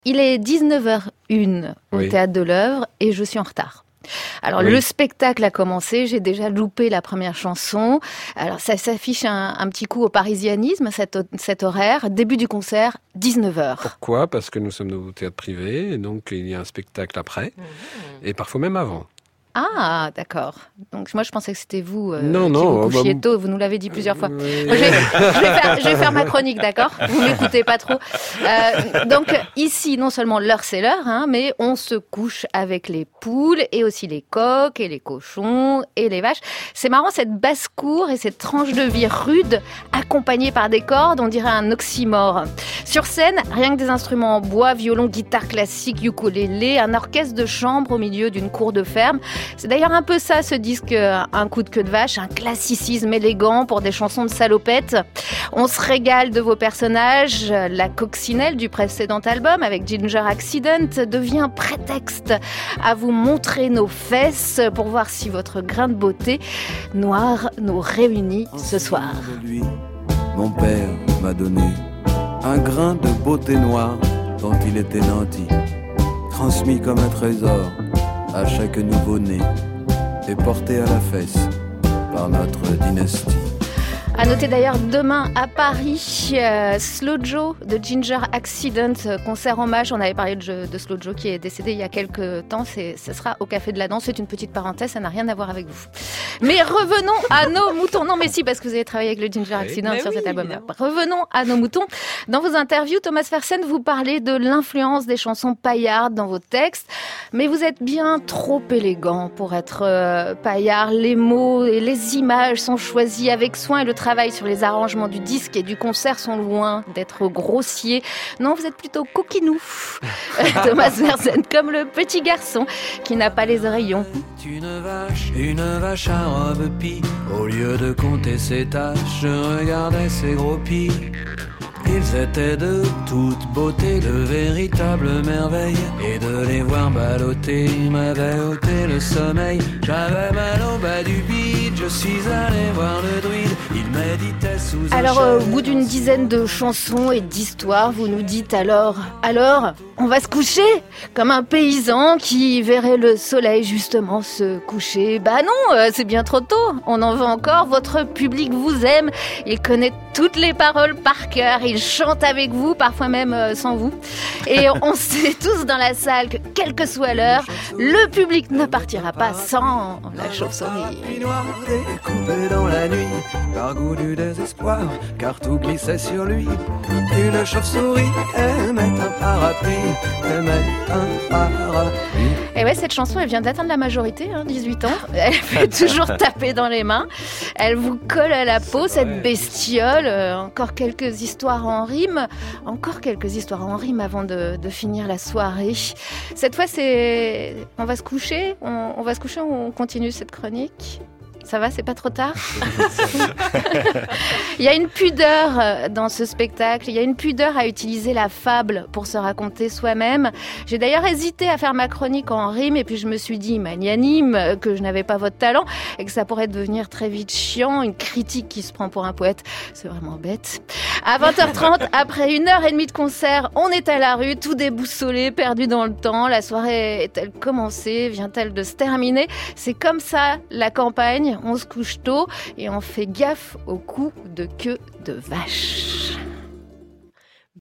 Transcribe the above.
Il est 19h01 au Théâtre de l'Œuvre et je suis en retard. Alors le spectacle a commencé, j'ai déjà loupé la première chanson. Alors ça s'affiche un petit coup au parisianisme, cet horaire. Début du concert, 19h. Pourquoi ? Parce que nous sommes au théâtre privé, et donc il y a un spectacle après, et parfois même avant. Ah, d'accord. Donc moi je pensais que c'était vous qui vous couchiez tôt, vous nous l'avez dit plusieurs fois. Je vais faire ma chronique, d'accord ? Vous m'écoutez pas trop. Donc ici, non seulement l'heure c'est l'heure, mais on se couche avec les poules et aussi les coqs et les cochons et les vaches. C'est marrant cette basse-cour et cette tranche de vie rude accompagnée par des cordes, on dirait un oxymore. Sur scène, rien que des instruments en bois, violon, guitare classique, ukulélé, un orchestre de chambre au milieu d'une cour de ferme. C'est d'ailleurs un peu ça, ce disque, un coup de queue de vache, un classicisme élégant pour des chansons de salopettes. On se régale de vos personnages. La coccinelle du précédent album, avec Ginger Accident, devient prétexte à vous montrer nos fesses pour voir si votre grain de beauté noir nous réunit ce soir. De lui, mon père m'a donné un grain de beauté noire dont il était nanti, transmis comme un trésor à chaque nouveau-né et porté à la fesse par notre dynastie. À noter d'ailleurs demain à Paris, Slow Joe de Ginger Accident, concert hommage. On avait parlé de Slow Joe qui est décédé il y a quelques temps. Ce sera au Café de la Danse. C'est une petite parenthèse, ça n'a rien à voir avec vous. Mais revenons à nos moutons. Non mais si, parce que vous avez travaillé avec le Ginger Accident sur cet album. Revenons à nos moutons. Dans vos interviews, Thomas Fersen, vous parlez de l'influence des chansons paillardes dans vos textes. Mais vous êtes bien trop élégant pour être paillard. Les mots et les images sont choisis avec soin et le travail sur les arrangements du disque et du concert sont loin d'être grossiers. Non, vous êtes plutôt coquinou. Thomas Fersen, comme le petit garçon qui n'a pas les oreillons. Une vache à robe pie. Au lieu de compter ses tâches, je regardais ses gros pieds. Ils étaient de toute beauté, de véritables merveilles. Et de les voir balloter m'avait ôté le sommeil. J'avais mal au bas du bide, je suis allé voir le druide. Il méditait sous un Alors, au bout d'une dizaine de chansons et d'histoires, vous nous dites alors, on va se coucher comme un paysan qui verrait le soleil justement se coucher. Bah non, c'est bien trop tôt. On en veut encore. Votre public vous aime. Il connaît toutes les paroles par cœur. Il chante avec vous, parfois même sans vous. Et on sait tous dans la salle que, quelle que soit l'heure, le public ne partira pas sans la chauve-souris. Découpé dans la nuit, par goût du désespoir, car tout glissait sur lui. Une chauve-souris aimait un parapluie, aimait un parapluie. Et ouais, cette chanson, elle vient d'atteindre la majorité, 18 ans. Elle fait toujours taper dans les mains. Elle vous colle à la peau, cette bestiole. Encore quelques histoires en rime. Avant de finir la soirée. Cette fois, on va se coucher. On va se coucher ou on continue cette chronique ? Ça va, c'est pas trop tard ? Il y a une pudeur dans ce spectacle, il y a une pudeur à utiliser la fable pour se raconter soi-même. J'ai d'ailleurs hésité à faire ma chronique en rime et puis je me suis dit, magnanime, que je n'avais pas votre talent et que ça pourrait devenir très vite chiant, une critique qui se prend pour un poète. C'est vraiment bête. À 20h30, après 1h30 de concert, on est à la rue, tout déboussolé, perdu dans le temps. La soirée est-elle commencée ? Vient-elle de se terminer ? C'est comme ça, la campagne. On se couche tôt et on fait gaffe aux coups de queue de vache.